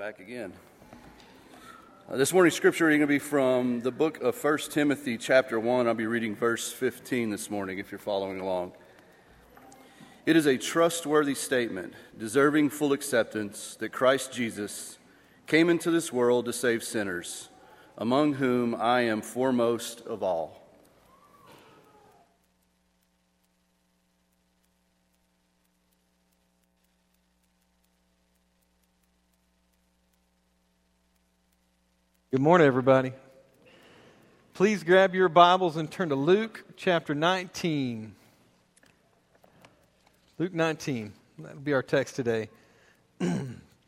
Back again. This morning's scripture reading going to be from the book of 1 Timothy chapter 1. I'll be reading verse 15 this morning if you're following along. It is a trustworthy statement, deserving full acceptance, that Christ Jesus came into this world to save sinners, among whom I am foremost of all. Good morning, everybody. Please grab your Bibles and turn to Luke chapter 19. Luke 19. That'll be our text today. Today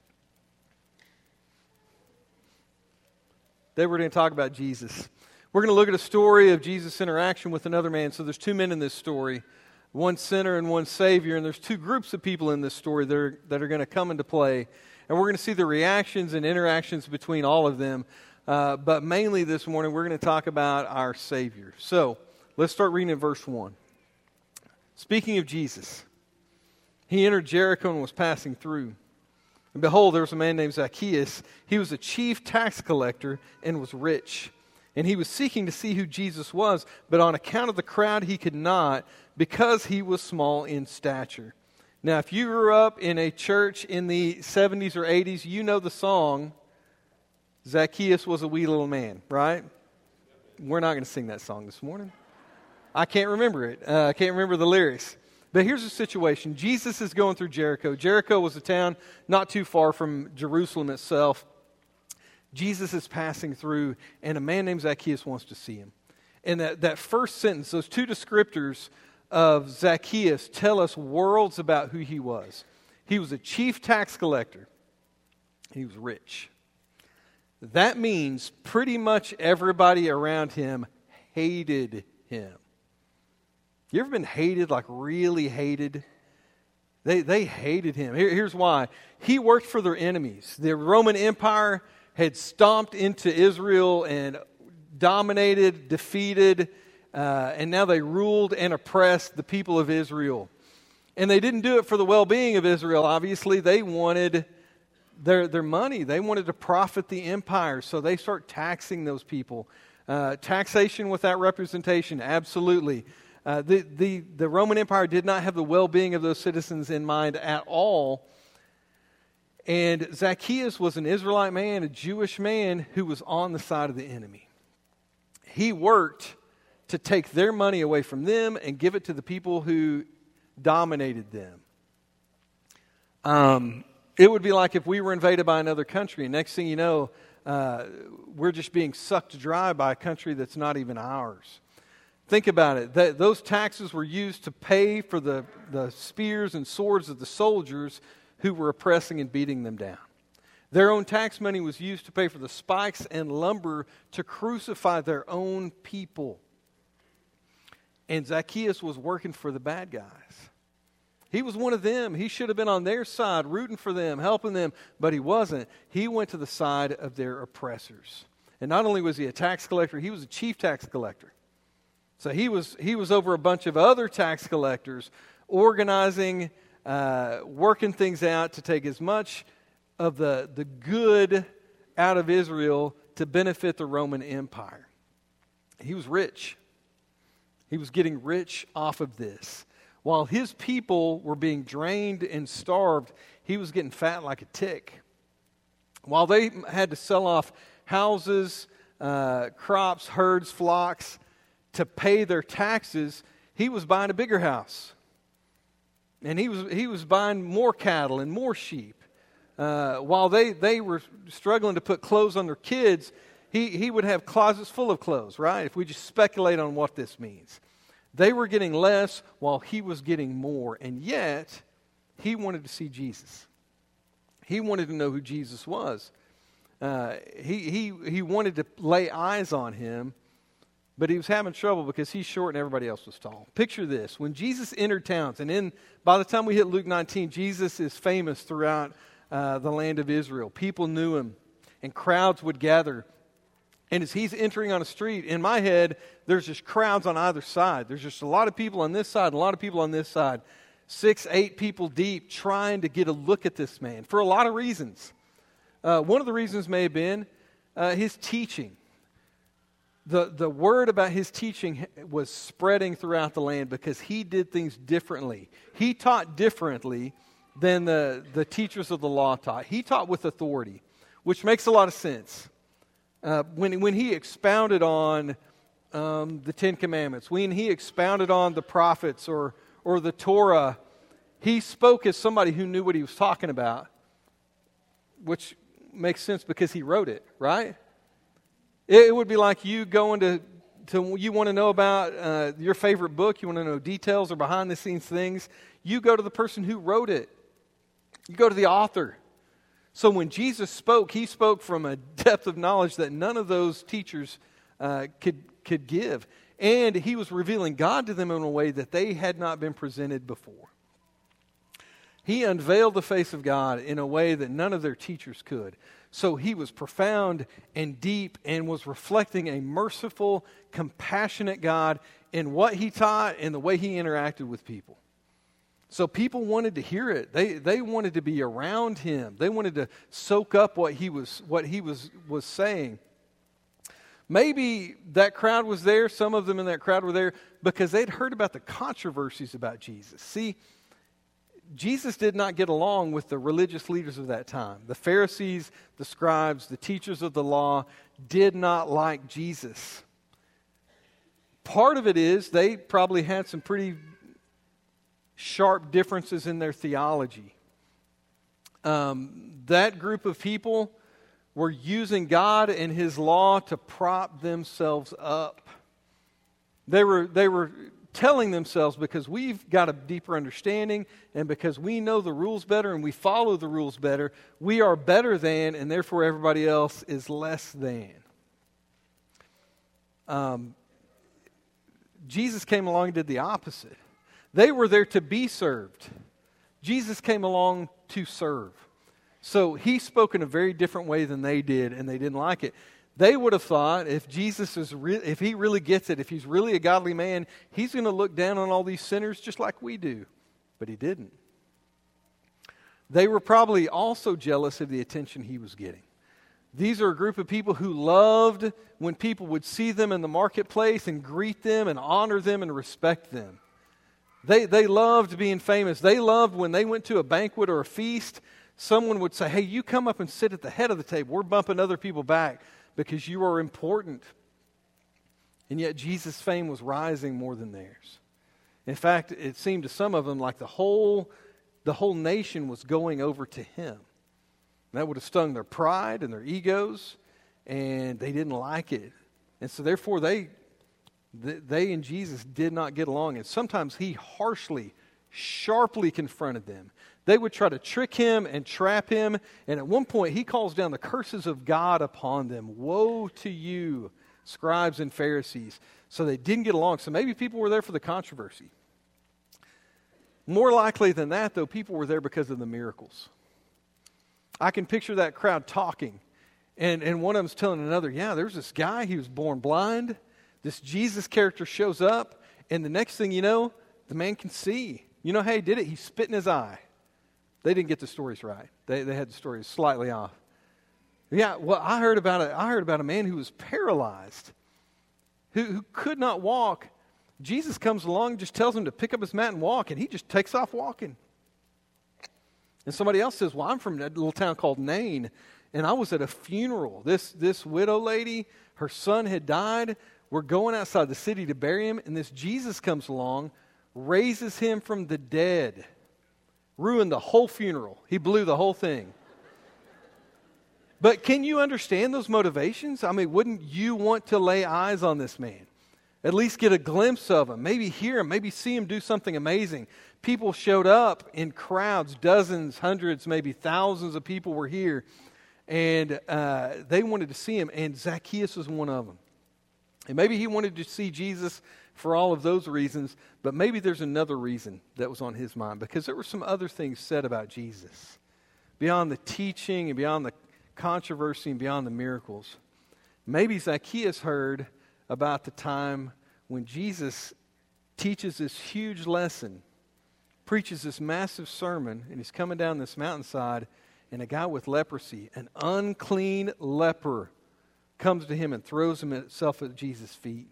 we're going to talk about Jesus. We're going to look at a story of Jesus' interaction with another man. So there's two men in this story, one sinner and one Savior, and there's two groups of people in this story that are going to come into play. And we're going to see the reactions and interactions between all of them. But mainly this morning, we're going to talk about our Savior. So, let's start reading in verse 1. Speaking of Jesus, he entered Jericho and was passing through. And behold, there was a man named Zacchaeus. He was a chief tax collector and was rich. And he was seeking to see who Jesus was, but on account of the crowd he could not, because he was small in stature. Now, if you grew up in a church in the 70s or 80s, you know the song, Zacchaeus was a wee little man, right? We're not going to sing that song this morning. I can't remember it. I can't remember the lyrics. But here's the situation. Jesus is going through Jericho. Jericho was a town not too far from Jerusalem itself. Jesus is passing through, and a man named Zacchaeus wants to see him. And that first sentence, those two descriptors of Zacchaeus tell us worlds about who he was. He was a chief tax collector. He was rich. That means pretty much everybody around him hated him. You ever been hated, like really hated? They hated him. Here's why. He worked for their enemies. The Roman Empire had stomped into Israel and dominated, defeated, and now they ruled and oppressed the people of Israel. And they didn't do it for the well-being of Israel, obviously. They wanted their money. They wanted to profit the empire, so they start taxing those people. Taxation without representation, absolutely. The Roman Empire did not have the well-being of those citizens in mind at all. And Zacchaeus was an Israelite man, a Jewish man who was on the side of the enemy. He worked to take their money away from them and give it to the people who dominated them. It would be like if we were invaded by another country, and next thing you know, we're just being sucked dry by a country that's not even ours. Think about it. Those taxes were used to pay for the spears and swords of the soldiers who were oppressing and beating them down. Their own tax money was used to pay for the spikes and lumber to crucify their own people. And Zacchaeus was working for the bad guys. He was one of them. He should have been on their side, rooting for them, helping them, but he wasn't. He went to the side of their oppressors. And not only was he a tax collector, he was a chief tax collector. So he was over a bunch of other tax collectors, organizing, working things out to take as much of the good out of Israel to benefit the Roman Empire. He was rich. He was getting rich off of this. While his people were being drained and starved, he was getting fat like a tick. While they had to sell off houses, crops, herds, flocks to pay their taxes, he was buying a bigger house. And he was buying more cattle and more sheep. While they were struggling to put clothes on their kids, he would have closets full of clothes, right? If we just speculate on what this means. They were getting less while he was getting more. And yet, he wanted to see Jesus. He wanted to know who Jesus was. He wanted to lay eyes on him, but he was having trouble because he's short and everybody else was tall. Picture this. When Jesus entered towns, and by the time we hit Luke 19, Jesus is famous throughout the land of Israel. People knew him, and crowds would gather. And as he's entering on a street, in my head, there's just crowds on either side. There's just a lot of people on this side and a lot of people on this side. 6, 8 people deep trying to get a look at this man for a lot of reasons. One of the reasons may have been his teaching. The word about his teaching was spreading throughout the land because he did things differently. He taught differently than the teachers of the law taught. He taught with authority, which makes a lot of sense. When he expounded on the Ten Commandments, when he expounded on the prophets or the Torah, he spoke as somebody who knew what he was talking about, which makes sense because he wrote it, right? It would be like you going to you want to know about your favorite book, you want to know details or behind-the-scenes things, you go to the person who wrote it. You go to the author. So when Jesus spoke, he spoke from a depth of knowledge that none of those teachers could give. And he was revealing God to them in a way that they had not been presented before. He unveiled the face of God in a way that none of their teachers could. So he was profound and deep and was reflecting a merciful, compassionate God in what he taught and the way he interacted with people. So people wanted to hear it. They wanted to be around him. They wanted to soak up what he was saying. Maybe that crowd was there, some of them in that crowd were there, because they'd heard about the controversies about Jesus. See, Jesus did not get along with the religious leaders of that time. The Pharisees, the scribes, the teachers of the law did not like Jesus. Part of it is they probably had some pretty sharp differences in their theology. That group of people were using God and His law to prop themselves up. They were telling themselves, because we've got a deeper understanding and because we know the rules better and we follow the rules better, we are better than, and therefore everybody else is less than. Jesus came along and did the opposite. They were there to be served. Jesus came along to serve. So he spoke in a very different way than they did, and they didn't like it. They would have thought if Jesus if he really gets it, if he's really a godly man, he's going to look down on all these sinners just like we do. But he didn't. They were probably also jealous of the attention he was getting. These are a group of people who loved when people would see them in the marketplace and greet them and honor them and respect them. They loved being famous. They loved when they went to a banquet or a feast, someone would say, hey, you come up and sit at the head of the table. We're bumping other people back because you are important. And yet Jesus' fame was rising more than theirs. In fact, it seemed to some of them like the whole nation was going over to him. And that would have stung their pride and their egos, and they didn't like it. And so therefore they and Jesus did not get along. And sometimes he harshly, sharply confronted them. They would try to trick him and trap him. And at one point, he calls down the curses of God upon them. Woe to you, scribes and Pharisees. So they didn't get along. So maybe people were there for the controversy. More likely than that, though, people were there because of the miracles. I can picture that crowd talking. And one of them's telling another, yeah, there's this guy, he was born blind. This Jesus character shows up. And the next thing you know, the man can see. You know how he did it? He spit in his eye. They didn't get the stories right. They had the stories slightly off. Yeah, well, I heard about a man who was paralyzed, who could not walk. Jesus comes along and just tells him to pick up his mat and walk, and he just takes off walking. And somebody else says, well, I'm from a little town called Nain, and I was at a funeral. This widow lady, her son had died. We're going outside the city to bury him, and this Jesus comes along, raises him from the dead. Ruined the whole funeral. He blew the whole thing. But can you understand those motivations? I mean, wouldn't you want to lay eyes on this man? At least get a glimpse of him. Maybe hear him. Maybe see him do something amazing. People showed up in crowds. Dozens, hundreds, maybe thousands of people were here. And they wanted to see him. And Zacchaeus was one of them. And maybe he wanted to see Jesus for all of those reasons, but maybe there's another reason that was on his mind, because there were some other things said about Jesus. Beyond the teaching and beyond the controversy and beyond the miracles. Maybe Zacchaeus heard about the time when Jesus teaches this huge lesson, preaches this massive sermon, and he's coming down this mountainside, and a guy with leprosy, an unclean leper, comes to him and throws himself at Jesus' feet.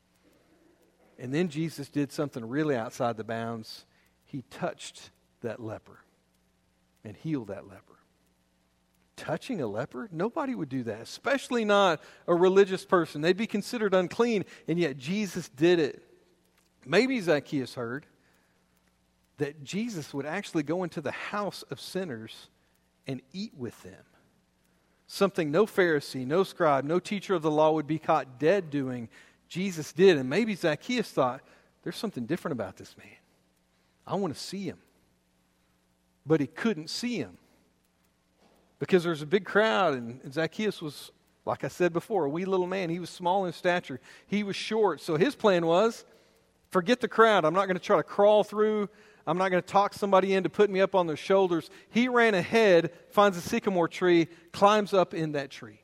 And then Jesus did something really outside the bounds. He touched that leper and healed that leper. Touching a leper? Nobody would do that, especially not a religious person. They'd be considered unclean, and yet Jesus did it. Maybe Zacchaeus heard that Jesus would actually go into the house of sinners and eat with them. Something no Pharisee, no scribe, no teacher of the law would be caught dead doing, Jesus did. And maybe Zacchaeus thought, there's something different about this man. I want to see him. But he couldn't see him because there's a big crowd, and Zacchaeus was, like I said before, a wee little man. He was small in stature. He was short. So his plan was, forget the crowd. I'm not going to try to crawl through. I'm not going to talk somebody into putting me up on their shoulders. He ran ahead, finds a sycamore tree, climbs up in that tree.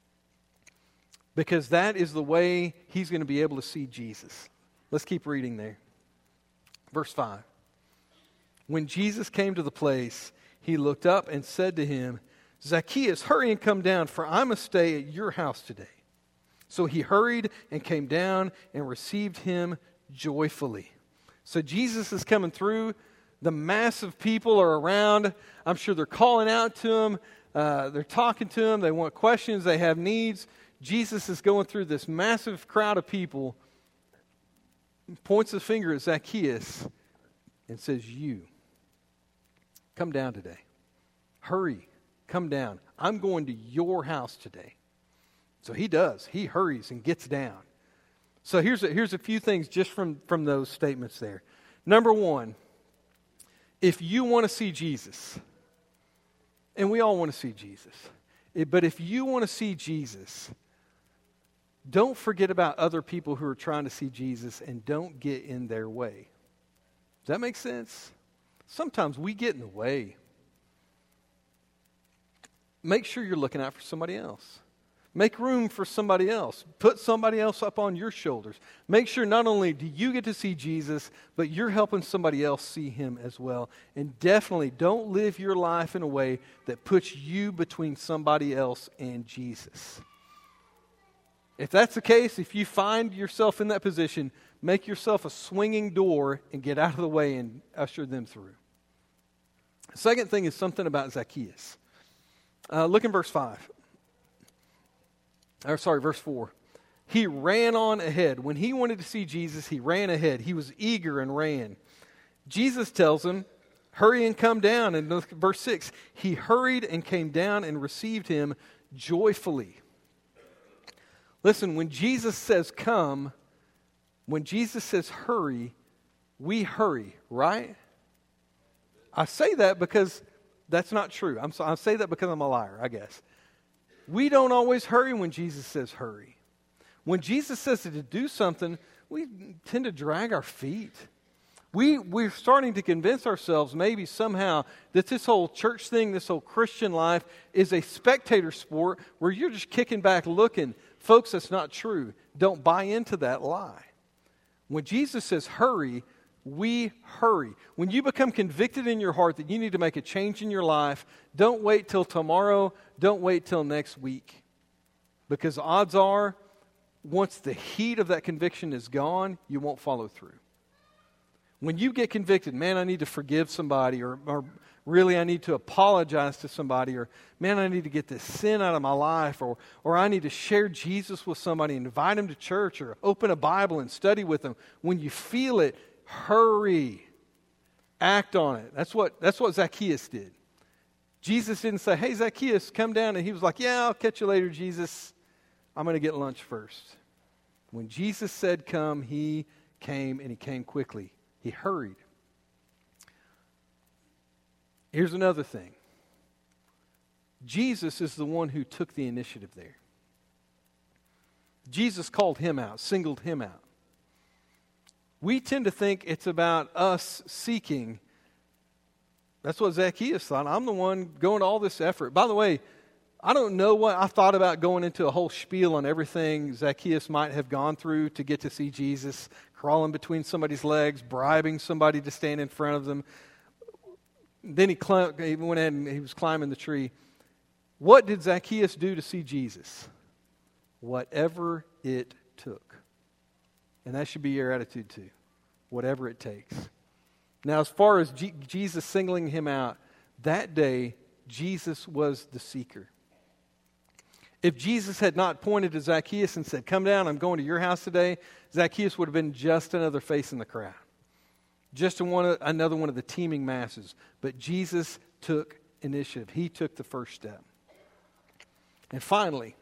Because that is the way he's going to be able to see Jesus. Let's keep reading there. Verse 5. When Jesus came to the place, he looked up and said to him, Zacchaeus, hurry and come down, for I must stay at your house today. So he hurried and came down and received him joyfully. So Jesus is coming through. The mass of people are around. I'm sure they're calling out to him. They're talking to him. They want questions. They have needs. Jesus is going through this massive crowd of people, points his finger at Zacchaeus, and says, you, come down today. Hurry, come down. I'm going to your house today. So he does. He hurries and gets down. So here's a few things just from those statements there. Number one, if you want to see Jesus, and we all want to see Jesus, but if you want to see Jesus, don't forget about other people who are trying to see Jesus and don't get in their way. Does that make sense? Sometimes we get in the way. Make sure you're looking out for somebody else. Make room for somebody else. Put somebody else up on your shoulders. Make sure not only do you get to see Jesus, but you're helping somebody else see him as well. And definitely don't live your life in a way that puts you between somebody else and Jesus. If that's the case, if you find yourself in that position, make yourself a swinging door and get out of the way and usher them through. The second thing is something about Zacchaeus. Look in verse 5. Verse 4. He ran on ahead. When he wanted to see Jesus, he ran ahead. He was eager and ran. Jesus tells him, hurry and come down. And look at verse 6. He hurried and came down and received him joyfully. Listen, when Jesus says come, when Jesus says hurry, we hurry, right? I say that because that's not true. I say that because I'm a liar, I guess. We don't always hurry when Jesus says hurry. When Jesus says to do something, we tend to drag our feet. We're starting to convince ourselves maybe somehow that this whole church thing, this whole Christian life is a spectator sport where you're just kicking back looking. Folks, that's not true. Don't buy into that lie. When Jesus says hurry, we hurry. When you become convicted in your heart that you need to make a change in your life, don't wait till tomorrow. Don't wait till next week. Because odds are, once the heat of that conviction is gone, you won't follow through. When you get convicted, man, I need to forgive somebody, or really I need to apologize to somebody, or man, I need to get this sin out of my life, or I need to share Jesus with somebody, invite them to church, or open a Bible and study with them. When you feel it, hurry. Act on it. That's what Zacchaeus did. Jesus didn't say, hey, Zacchaeus, come down. And he was like, yeah, I'll catch you later, Jesus. I'm going to get lunch first. When Jesus said come, he came, and he came quickly. He hurried. Here's another thing. Jesus is the one who took the initiative there. Jesus called him out, singled him out. We tend to think it's about us seeking. That's what Zacchaeus thought. I'm the one going to all this effort. By the way, I don't know what I thought about going into a whole spiel on everything Zacchaeus might have gone through to get to see Jesus, crawling between somebody's legs, bribing somebody to stand in front of them. Then he went ahead and he was climbing the tree. What did Zacchaeus do to see Jesus? Whatever it took. And that should be your attitude too. Whatever it takes. Now, as far as Jesus singling him out, that day, Jesus was the seeker. If Jesus had not pointed to Zacchaeus and said, come down, I'm going to your house today, Zacchaeus would have been just another face in the crowd. Just another one of the teeming masses. But Jesus took initiative. He took the first step. And finally,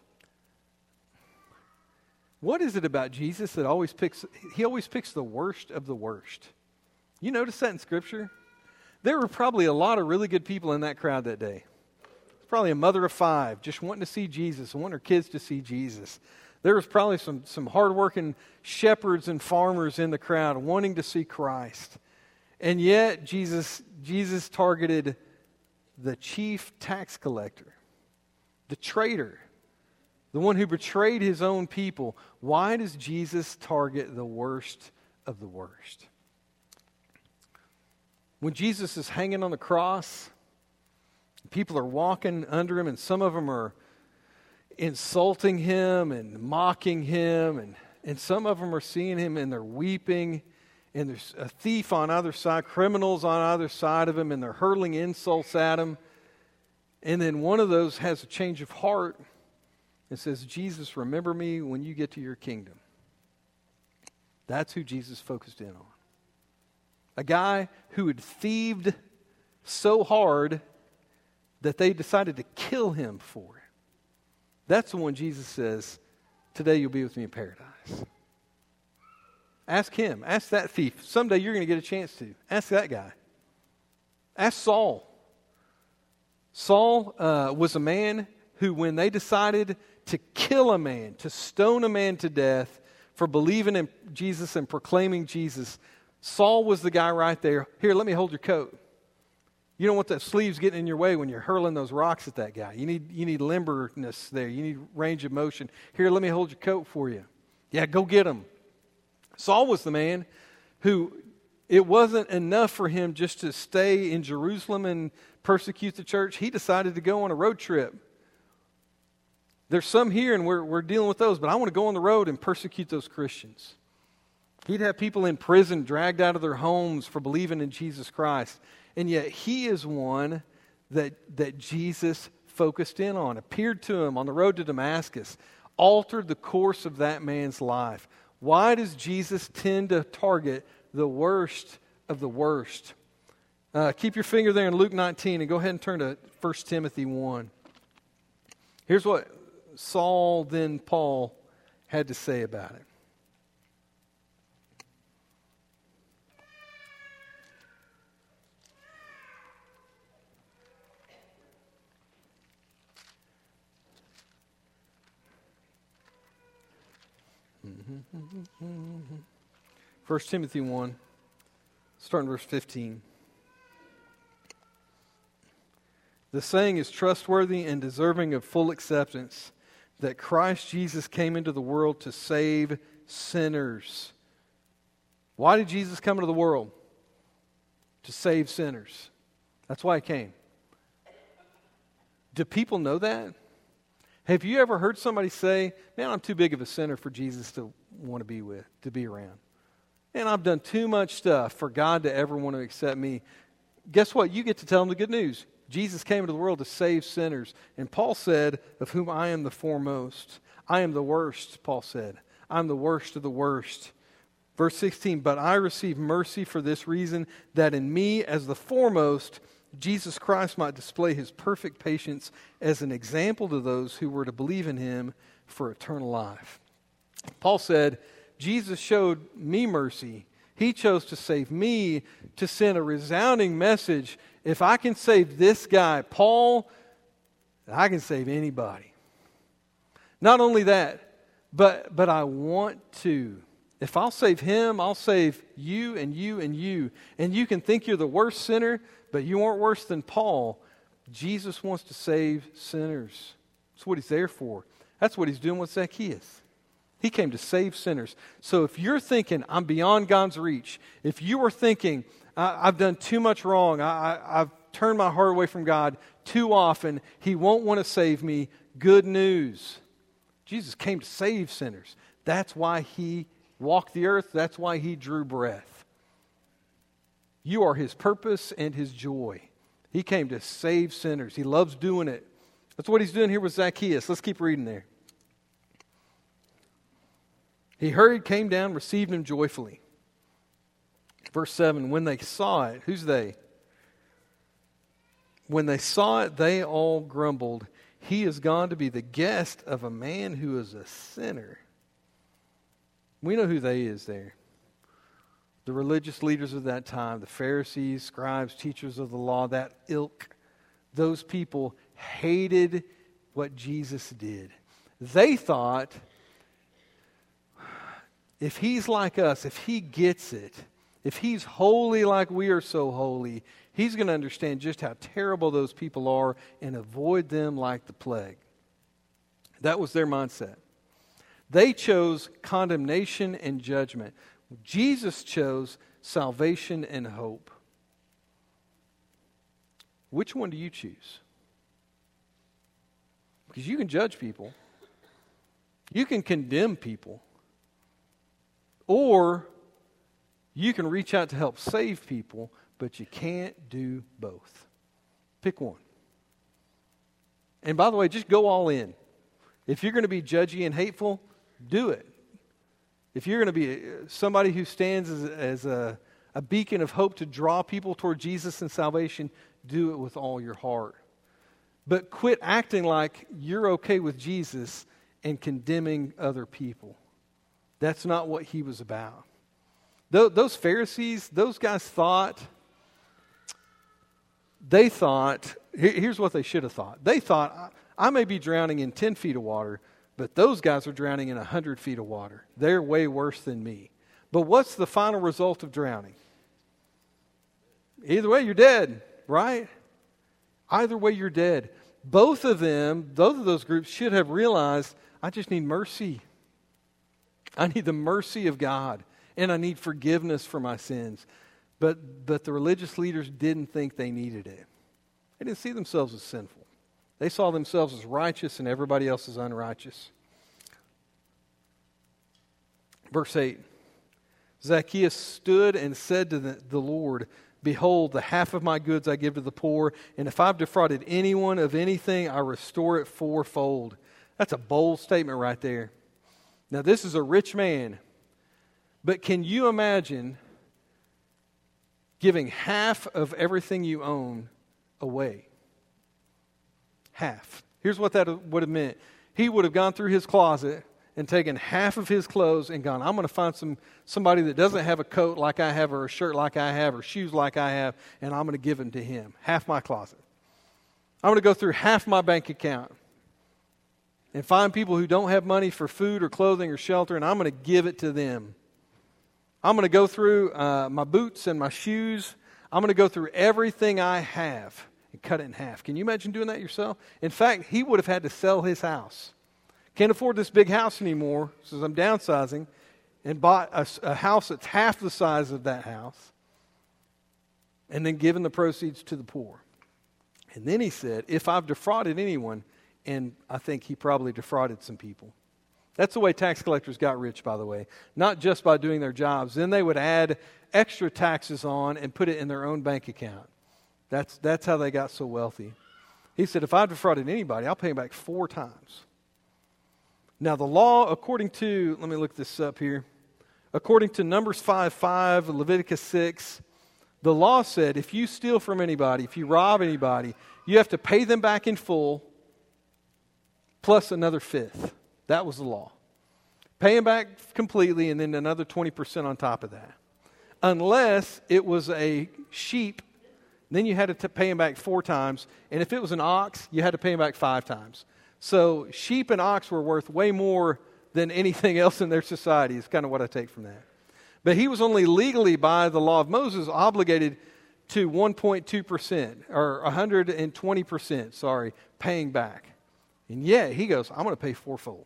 what is it about Jesus that always picks the worst of the worst? You notice that in Scripture? There were probably a lot of really good people in that crowd that day. It's probably a mother of 5 just wanting to see Jesus, wanting her kids to see Jesus. There was probably some hardworking shepherds and farmers in the crowd wanting to see Christ. And yet Jesus targeted the chief tax collector, the traitor, the one who betrayed his own people. Why does Jesus target the worst of the worst? When Jesus is hanging on the cross, people are walking under him, and some of them are insulting him and mocking him, and some of them are seeing him and they're weeping, and there's a thief on either side, criminals on either side of him, and they're hurling insults at him. And then one of those has a change of heart and says, Jesus, remember me when you get to your kingdom. That's who Jesus focused in on. A guy who had thieved so hard that they decided to kill him for it. That's the one Jesus says, today you'll be with me in paradise. Ask him. Ask that thief. Someday you're going to get a chance to. Ask that guy. Ask Saul. Saul was a man who, when they decided to kill a man, to stone a man to death for believing in Jesus and proclaiming Jesus, Saul was the guy right there. Here, let me hold your coat. You don't want that sleeves getting in your way when you're hurling those rocks at that guy. You need limberness there. You need range of motion. Here, let me hold your coat for you. Yeah, go get him. Saul was the man who it wasn't enough for him just to stay in Jerusalem and persecute the church. He decided to go on a road trip. There's some here, and we're dealing with those, but I want to go on the road and persecute those Christians. He'd have people in prison, dragged out of their homes for believing in Jesus Christ. And yet he is one that Jesus focused in on, appeared to him on the road to Damascus, altered the course of that man's life. Why does Jesus tend to target the worst of the worst? Keep your finger there in Luke 19 and go ahead and turn to 1 Timothy 1. Here's what Saul, then Paul, had to say about it. First Timothy 1, starting verse 15. The saying is trustworthy and deserving of full acceptance, that Christ Jesus came into the world to save sinners. Why did Jesus come into the world? To save sinners. That's why he came. Do people know that? Have you ever heard somebody say, man, I'm too big of a sinner for Jesus to want to be with, to be around. And I've done too much stuff for God to ever want to accept me. Guess what? You get to tell them the good news. Jesus came into the world to save sinners. And Paul said, of whom I am the foremost. I am the worst, Paul said. I'm the worst of the worst. Verse 16, but I receive mercy for this reason, that in me as the foremost, Jesus Christ might display his perfect patience as an example to those who were to believe in him for eternal life. Paul said, Jesus showed me mercy. He chose to save me, to send a resounding message. If I can save this guy, Paul, I can save anybody. Not only that, but I want to. If I'll save him, I'll save you and you and you. And you can think you're the worst sinner, but you aren't worse than Paul. Jesus wants to save sinners. That's what he's there for. That's what he's doing with Zacchaeus. He came to save sinners. So if you're thinking, I'm beyond God's reach, if you are thinking, I've done too much wrong, I've turned my heart away from God too often. He won't want to save me. Good news. Jesus came to save sinners. That's why he walked the earth. That's why he drew breath. You are his purpose and his joy. He came to save sinners. He loves doing it. That's what he's doing here with Zacchaeus. Let's keep reading there. He hurried, came down, received him joyfully. Verse 7, when they saw it, who's they? When they saw it, they all grumbled. He is gone to be the guest of a man who is a sinner. We know who they is there. The religious leaders of that time, the Pharisees, scribes, teachers of the law, that ilk, those people hated what Jesus did. They thought, if he's like us, if he gets it, if he's holy like we are so holy, he's going to understand just how terrible those people are and avoid them like the plague. That was their mindset. They chose condemnation and judgment. Jesus chose salvation and hope. Which one do you choose? Because you can judge people. You can condemn people. Or you can reach out to help save people, but you can't do both. Pick one. And by the way, just go all in. If you're going to be judgy and hateful, do it. If you're going to be somebody who stands as a beacon of hope to draw people toward Jesus and salvation, do it with all your heart. But quit acting like you're okay with Jesus and condemning other people. That's not what he was about. Those Pharisees, those guys here's what they should have thought. They thought, I may be drowning in 10 feet of water, but those guys are drowning in 100 feet of water. They're way worse than me. But what's the final result of drowning? Either way, you're dead, right? Either way, you're dead. Both of those groups should have realized, I just need mercy. I need the mercy of God, and I need forgiveness for my sins. But the religious leaders didn't think they needed it. They didn't see themselves as sinful. They saw themselves as righteous and everybody else as unrighteous. Verse 8, Zacchaeus stood and said to the Lord, behold, the half of my goods I give to the poor, and if I've defrauded anyone of anything, I restore it fourfold. That's a bold statement right there. Now, this is a rich man, but can you imagine giving half of everything you own away? Half. Here's what that would have meant. He would have gone through his closet and taken half of his clothes and gone, I'm going to find somebody that doesn't have a coat like I have or a shirt like I have or shoes like I have, and I'm going to give them to him. Half my closet. I'm going to go through half my bank account and find people who don't have money for food or clothing or shelter, and I'm going to give it to them. I'm going to go through my boots and my shoes. I'm going to go through everything I have and cut it in half. Can you imagine doing that yourself? In fact, he would have had to sell his house. Can't afford this big house anymore, so I'm downsizing, and bought a house that's half the size of that house, and then given the proceeds to the poor. And then he said, if I've defrauded anyone, and I think he probably defrauded some people. That's the way tax collectors got rich, by the way. Not just by doing their jobs. Then they would add extra taxes on and put it in their own bank account. That's how they got so wealthy. He said, if I've defrauded anybody, I'll pay him back 4 times. Now the law, according to, let me look this up here. According to Numbers 5:5, Leviticus 6, the law said if you steal from anybody, if you rob anybody, you have to pay them back in full plus another 1/5. That was the law. Pay them back completely and then another 20% on top of that. Unless it was a sheep, then you had to pay him back 4 times. And if it was an ox, you had to pay him back 5 times. So sheep and ox were worth way more than anything else in their society is kind of what I take from that. But he was only legally, by the law of Moses, obligated to 1.2%, or 120%, paying back. And yet he goes, I'm going to pay 4-fold.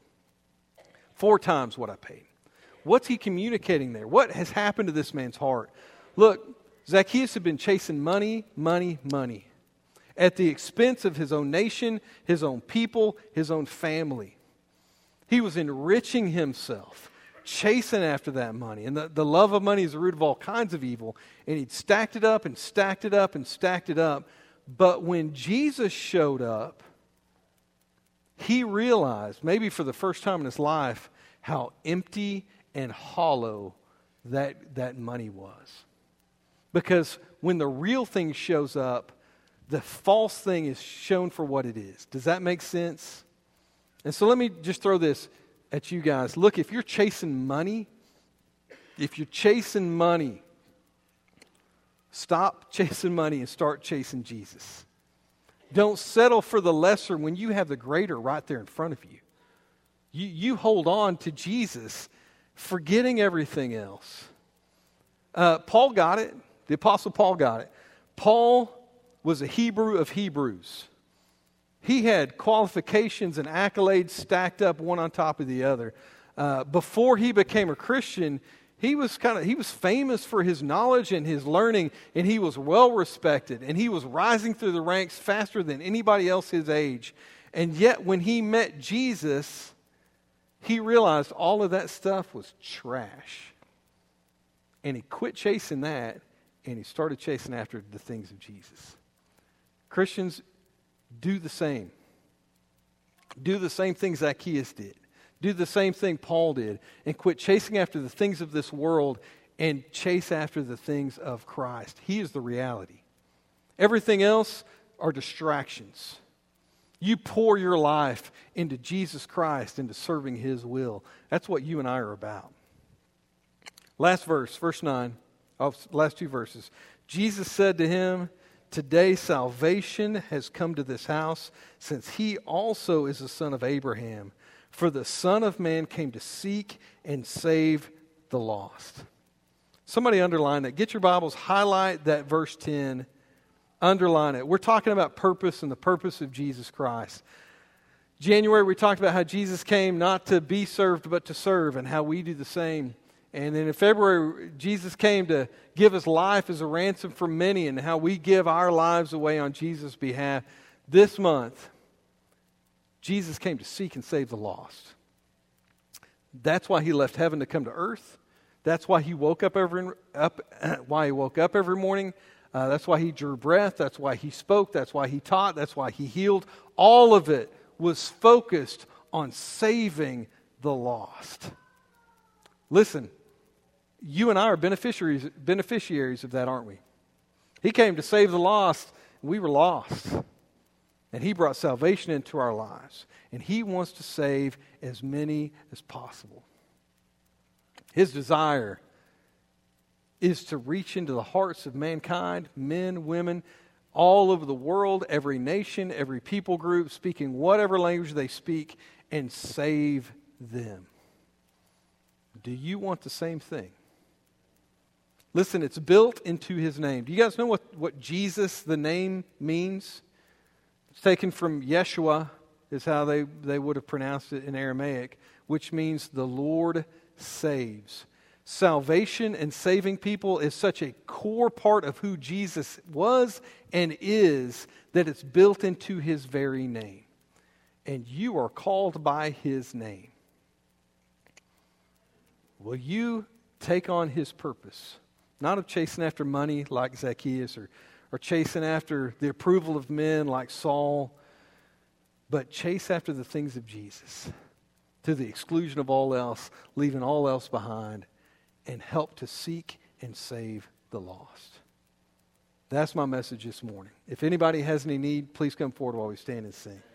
4 times what I paid. What's he communicating there? What has happened to this man's heart? Look, Zacchaeus had been chasing money at the expense of his own nation, his own people, his own family. He was enriching himself, chasing after that money. And the love of money is the root of all kinds of evil. And he'd stacked it up and stacked it up and stacked it up. But when Jesus showed up, he realized, maybe for the first time in his life, how empty and hollow that money was. Because when the real thing shows up, the false thing is shown for what it is. Does that make sense? And so let me just throw this at you guys. Look, if you're chasing money, stop chasing money and start chasing Jesus. Don't settle for the lesser when you have the greater right there in front of you. You hold on to Jesus, forgetting everything else. Paul got it. The Apostle Paul got it. Paul was a Hebrew of Hebrews. He had qualifications and accolades stacked up one on top of the other. Before he became a Christian, he was famous for his knowledge and his learning, and he was well respected, and he was rising through the ranks faster than anybody else his age. And yet when he met Jesus, he realized all of that stuff was trash. And he quit chasing that, and he started chasing after the things of Jesus. Christians, do the same. Do the same thing Zacchaeus did. Do the same thing Paul did. And quit chasing after the things of this world and chase after the things of Christ. He is the reality. Everything else are distractions. You pour your life into Jesus Christ, into serving His will. That's what you and I are about. Last verse, verse 9, last two verses. Jesus said to him, "Today salvation has come to this house, since he also is the son of Abraham. For the Son of Man came to seek and save the lost." Somebody underline that. Get your Bibles, highlight that verse 10, underline it. We're talking about purpose and the purpose of Jesus Christ. January, we talked about how Jesus came not to be served, but to serve, and how we do the same. And then in February, Jesus came to give His life as a ransom for many, and how we give our lives away on Jesus' behalf. This month, Jesus came to seek and save the lost. That's why He left heaven to come to earth. That's why He woke up every morning. That's why He drew breath. That's why He spoke. That's why He taught. That's why He healed. All of it was focused on saving the lost. Listen, you and I are beneficiaries of that, aren't we? He came to save the lost. We were lost. And He brought salvation into our lives. And He wants to save as many as possible. His desire is to reach into the hearts of mankind, men, women, all over the world, every nation, every people group, speaking whatever language they speak, and save them. Do you want the same thing? Listen, it's built into His name. Do you guys know what Jesus, the name, means? It's taken from Yeshua, is how they would have pronounced it in Aramaic, which means the Lord saves. Salvation and saving people is such a core part of who Jesus was and is that it's built into His very name. And you are called by His name. Will you take on His purpose? Not of chasing after money like Zacchaeus or chasing after the approval of men like Saul, but chase after the things of Jesus to the exclusion of all else, leaving all else behind, and help to seek and save the lost. That's my message this morning. If anybody has any need, please come forward while we stand and sing.